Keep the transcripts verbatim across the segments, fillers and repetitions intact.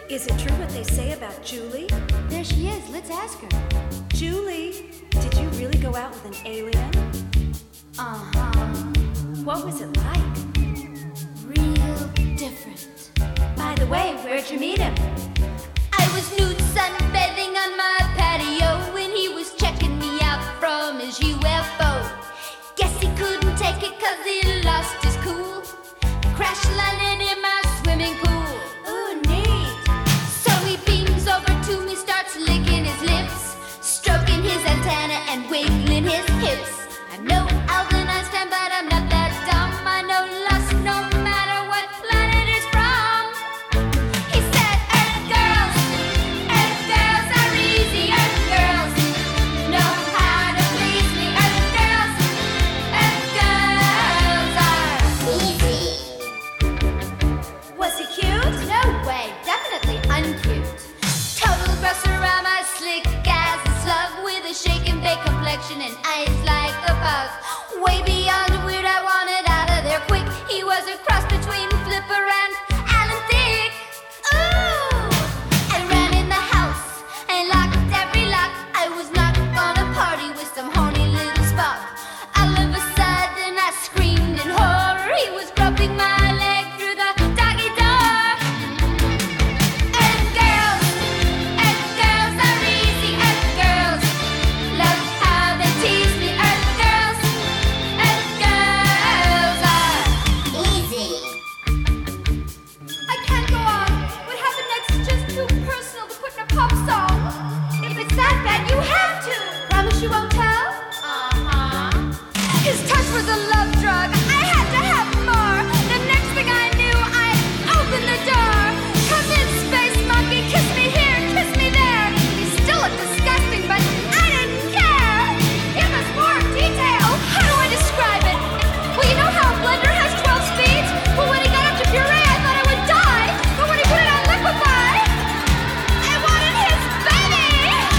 Is it true what they say about Julie? There she is. Let's ask her. Julie, did you really go out with an alien? Uh-huh. What was it like? Real different. By the way, where'd you meet him? I was nude sunbathing on my patio when he was checking me out from his U F O. Guess he couldn't take it cause he lost his cool. Crash landed in my swimming pool. Ooh, neat. So he beams over to me, starts licking his lips, stroking his antenna and wiggling his hips. I'm no Albert Einstein, but I'm not that dumb. I know lust no matter what planet it's from. He said, Earth girls, Earth girls are easy. Earth girls know how to please me. Earth girls, Earth girls are easy. Was he cute? No way, definitely uncute. Total Grosserama, slick as a slug with a shake and bake complexion and eyes like a bug. Way beyond weird, I wanted out of there quick. He was a cross between Flipper and Alan Thicke. Ooh! I ran in the house and locked every lock. I was not gonna party with some horny little Spock. All of a sudden I screamed in horror. He was rubbing my leg through the doggy door. Earth girls, Earth girls are easy. Earth girls love how they tease me. Earth girls, Earth girls are easy. I can't go on. What happened next is just too personal to put in a pop song. If it's that bad, you have to. Promise you won't tell? Uh-huh. His touch was a love drug. I had to have more. The next thing I knew, I opened the door. Come in, space monkey. Kiss me here, kiss me there. He still looked disgusting, but I didn't care. Give us more detail. Oh, how do I describe it? Well, you know how a blender has twelve speeds? Well, when he got up to puree, I thought I would die. But when he put it on liquefy, I wanted his baby.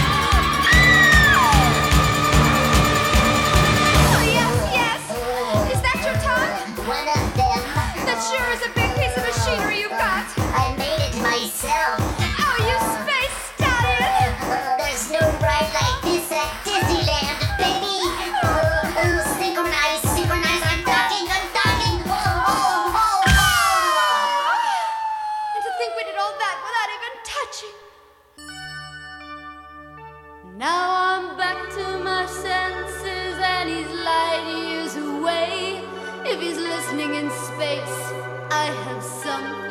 Oh, yes, yes. Is that your tongue? One of them. That sure is a big piece of machinery you've got. I made it myself. Oh, you space stallion. Uh, there's no ride like this at Disneyland, baby. Uh, uh, synchronize, synchronize. I'm talking, I'm talking. Oh, oh, oh, oh. And to think we did all that without even touching. Now I'm back to my senses and he's light years away. If he's listening in space, I have something